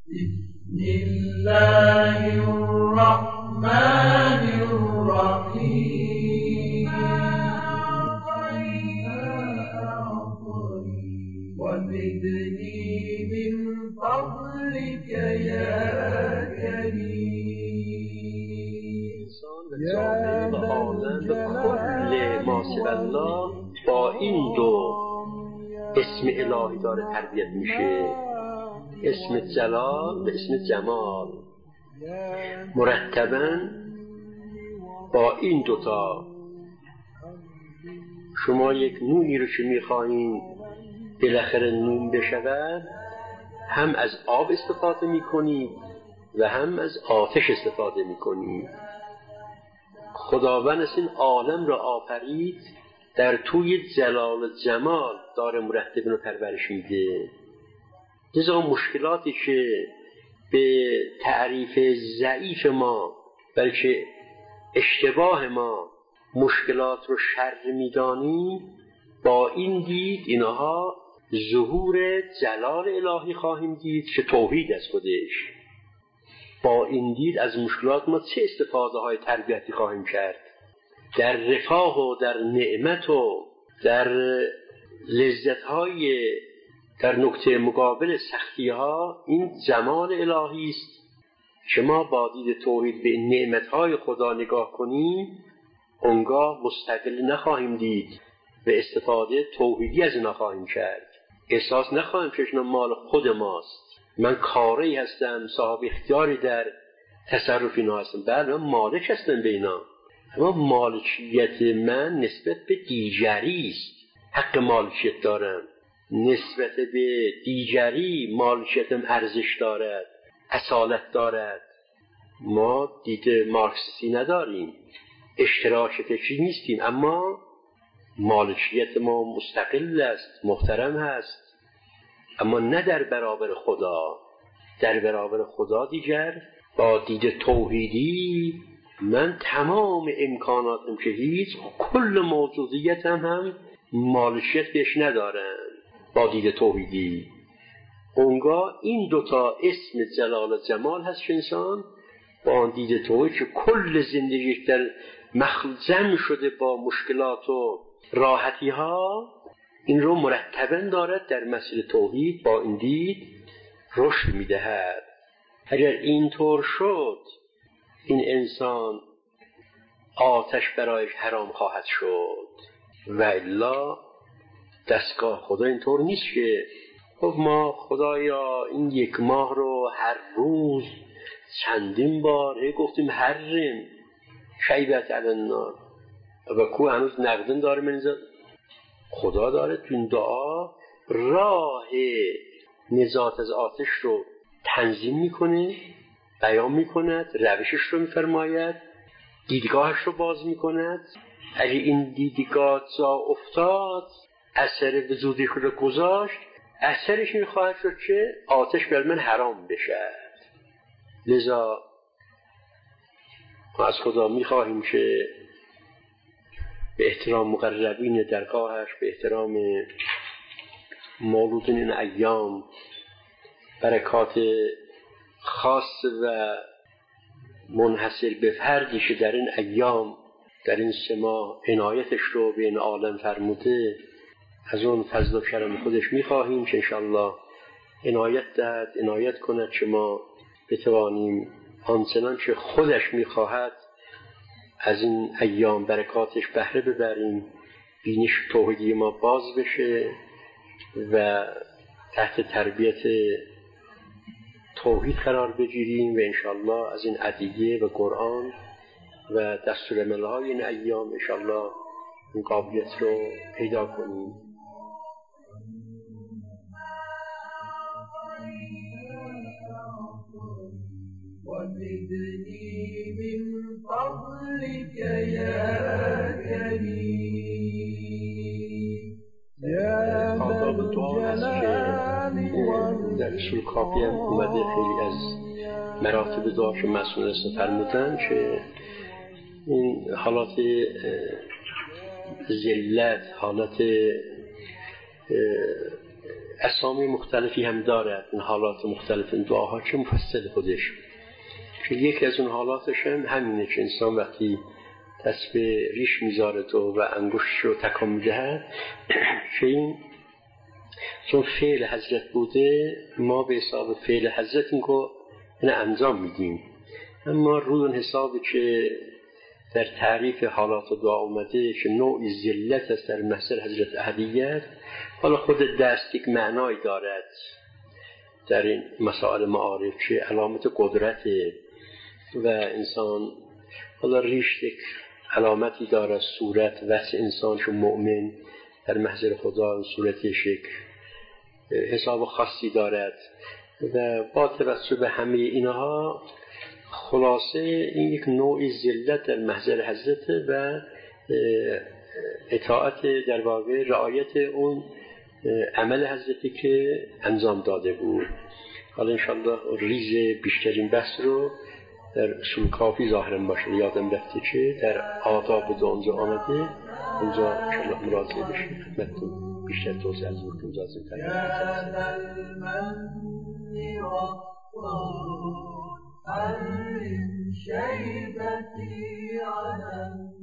بسم الله الرحمن الرحيم وزدني من فضلك يا كريم. جامعه و عالم و کل ما سوی الله با این دو اسم الهی داره تربیت میشه، اسم جلال و اسم جمال. مرتباً با این دوتا شما یک نونی رو که میخواهید بالاخره نون بشود، هم از آب استفاده میکنید و هم از آتش استفاده میکنید. خداوند از این عالم را آفرید، در توی جلال و جمال داره مرتباً رو پرورش میده. لذا مشکلاتی که به تعریف ضعیف ما بلکه اشتباه ما مشکلات رو شر میدانیم، با این دید اینها ظهور جلال الهی خواهیم دید که توحید از خودش. با این دید از مشکلات ما چه استفاده های تربیتی خواهیم کرد؟ در رفاه و در نعمت و در لذت های در نکته مقابل سختی ها این جمال الهی است که ما با دید توحید به نعمت های خدا نگاه کنیم، اونگاه مستقل نخواهیم دید و استفاده توحیدی از اینا خواهیم کرد. احساس نخواهیم که اینا مال خود ماست، من کاری هستم، صاحب اختیاری در تصرف اینا هستم. بله من مالک هستم به اینا، اما مالکیت من نسبت به دیگری است. حق مالکیت دارم، نسبت به دیگری مالکیتم ارزش دارد، اصالت دارد. ما دید مارکسیستی نداریم، اشتراک فکری نیستیم، اما مالکیت ما مستقل است، محترم هست، اما نه در برابر خدا. در برابر خدا دیگر با دید توحیدی من تمام امکاناتم که هیچ، کل موجودیتم هم مالکیت بهش ندارم. با دید توحیدی اونگاه این دوتا اسم جلال و جمال هست که انسان با دید توحید که کل زندگیش در جمع شده با مشکلات و راحتی ها، این رو مرتباً دارد در مسیر توحید با این دید رشد میدهد. اگر اینطور شد این انسان آتش برایش حرام خواهد شد، و الا دستگاه خدا اینطور نیست که خب ما خدایا این یک ماه رو هر روز چندین بار گفتیم حرم شیبت علی النار و کو هنوز نقدن داره منزل. خدا داره تو این دعا راه نجات از آتش رو تنظیم میکنه، بیان میکند، روشش رو میفرماید، دیدگاهش رو باز میکند. اگه این دیدگاه جا افتاد، اثر وجودی رو گذاشت، اثرش این خواهد شد که آتش بر من حرام بشه. لذا ما از خدا میخواهیم که به احترام مقربین درگاهش، به احترام مولودین این ایام، برکات خاص و منحصر به فردی که در این ایام در این 3 ماه عنایتش رو به این عالم فرموده، از اون فضل و کرم خودش میخواهیم که انشاءالله عنایت کند که ما بتوانیم آنچنان که خودش میخواهد از این ایام برکاتش بهره ببریم، بینش توحیدی ما باز بشه و تحت تربیت توحید قرار بگیریم و انشاءالله از این ادعیه و قرآن و دستورالعمل‌های این ایام انشاءالله این قابلیت رو پیدا کنیم. وزدني من فضلك يا كريم. آداب دعا هست که در اصول کافی هم اومده، خیلی از مراتب دعا که مسئول است فرمودن که این حالات ذلت، حالت اسامی مختلفی هم دارد. این حالات مختلف این دعاها چه مفصل خودش، که یکی از اون حالاتش هم همینه که انسان وقتی دست به ریش میذاره و انگشتش رو تکان میدهد که این چون فعل حضرت بوده ما به حساب فعل حضرت این انجام میدیم. اما روی اون حسابی که در تعریف حالات دعا اومده که نوعی ذلت است در محضر حضرت احدیت، حالا خود دست یک معنای دارد در این مسائل معارف که علامت قدرت و انسان، حالا ریش یک علامتی دارد، صورت واسه انسان که مؤمن در محضر خدا صورتش یک حساب خاصی دارد و با توجه به همه اینها خلاصه این یک نوعی ذلت در محضر حضرت و اطاعت در واقع رعایت اون عمل حضرتی که انجام داده بود. حالا انشاءالله ریز بیشترین بحث رو در اصول کافی ظاهرا باشه، یادم رفته که در آداب دو اونجا آمده، اونجا انشاءالله مراجعه بشیم خدمتتون بیشتر توضیح از بودتون لازم علم شيبتي على